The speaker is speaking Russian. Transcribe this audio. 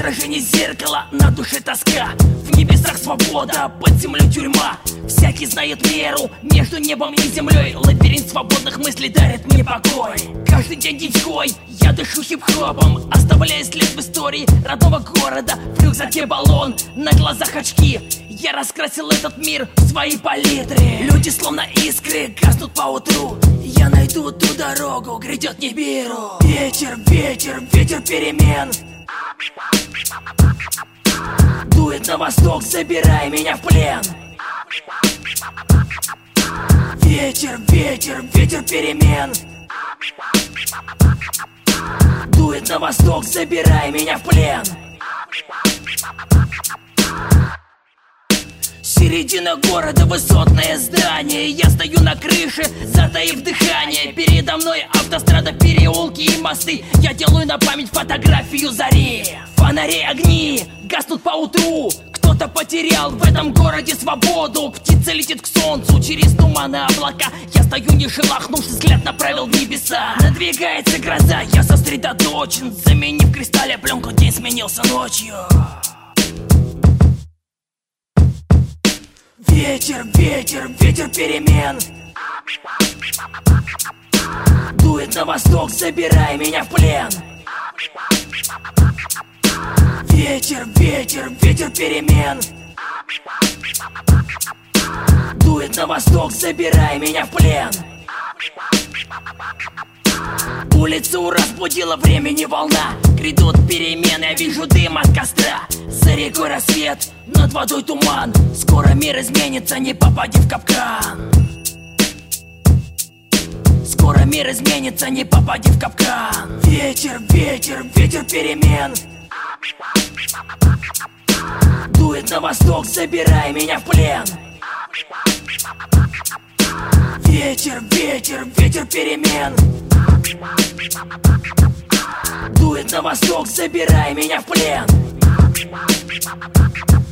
отражение зеркала, на душе тоска. В небесах свобода, под землей тюрьма. Всякий знает меру между небом и землей. Лабиринт свободных мыслей дарит мне покой. Каждый день деньской я дышу хип-хопом, оставляя след в истории родного города. В рюкзаке баллон, на глазах очки. Я раскрасил этот мир в своей палитре. Люди словно искры гаснут по утру. Я найду ту дорогу, грядет Нибиру. Ветер, ветер, ветер перемен дует на восток, забирай меня в плен. Ветер, ветер, ветер перемен дует на восток, забирай меня в плен. Середина города, высотное здание. Я стою на крыше, затаив дыхание. Передо мной автострада, переулки и мосты. Я делаю на память фотографию зари. Фонари, огни гаснут по утру. Кто-то потерял в этом городе свободу. Птица летит к солнцу через туманы, облака. Я стою не шелохнувшись, взгляд направил в небеса. Надвигается гроза, я сосредоточен. Заменив в кристалле пленку, день сменился ночью. Ветер, ветер, ветер перемен дует на восток, забирай меня в плен. Ветер, ветер, ветер перемен дует на восток, забирай меня в плен. Улицу разбудила времени волна. Грядут перемены, я вижу дым от костра. За рекой рассвет, над водой туман. Скоро мир изменится, не попади в капкан. Скоро мир изменится, не попади в капкан. Ветер, ветер, ветер перемен дует на восток, забирай меня в плен. Ветер, ветер, ветер перемен дует на восток, забирай меня в плен.